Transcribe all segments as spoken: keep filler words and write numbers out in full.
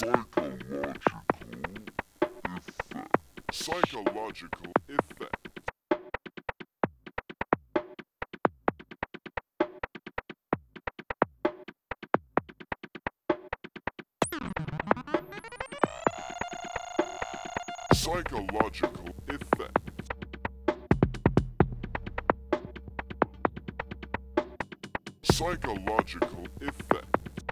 Psychological effect. Psychological effect. Psychological effect.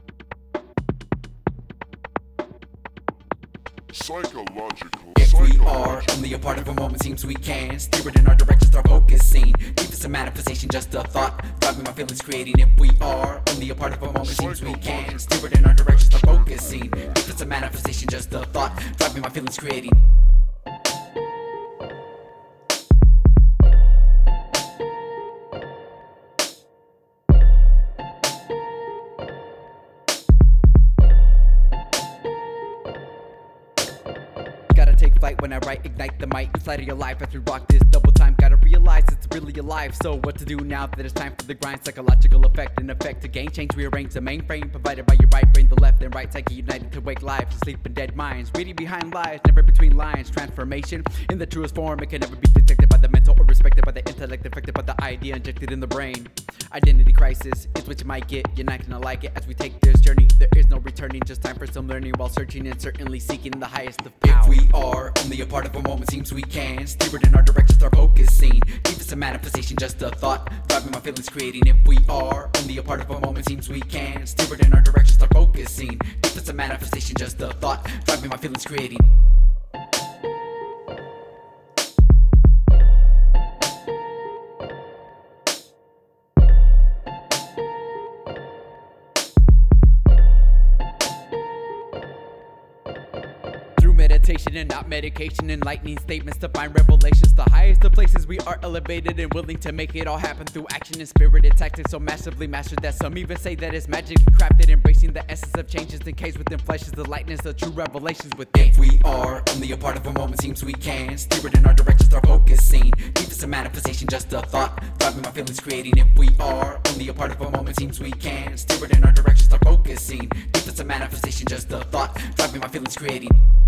Psychological. If we are only a part of a moment, seems we can steer it in our direction, start focusing. Deep as a manifestation, just a thought, driving my feelings, creating. If we are only a part of a moment, seems we can steer it in our direction, start focusing. Deep as a manifestation, just a thought, driving my feelings, creating. Gotta take flight when I write, ignite the mic, inside of your life as we rock this double time. Gotta realize it's really alive, so what to do now that it's time for the grind? Psychological effect and effect to gain change, rearrange the mainframe provided by your right brain, the left and right psyche united to wake lives, to sleep in dead minds, reading behind lies, never between lines. Transformation in the truest form, it can never be detected by the mental or respected by the intellect, affected by the idea injected in the brain. Identity crisis is what you might get, you're not gonna like it as we take this journey. There is no returning, just time for some learning while searching and certainly seeking the highest of power. If we are only a part of a moment, seems we can steer it in our direction, start focusing. Deep as a manifestation, just a thought, driving my feelings, creating. If we are only a part of a moment, seems we can steer it in our direction, start focusing. Deep as a manifestation, just a thought, driving my feelings, creating. Meditation and not medication, enlightening statements to find revelations. The highest of places we are elevated and willing to make it all happen through action and spirited tactics, so massively mastered that some even say that it's magically crafted. Embracing the essence of changes encased within flesh is the lightness of true revelations within. If we are only a part of a moment, seems we can steer it in our direction, start focusing. Deep as a manifestation, just a thought, driving my feelings, creating. If we are only a part of a moment, seems we can steer it in our direction, start focusing. Deep as a manifestation, just a thought, driving my feelings, creating.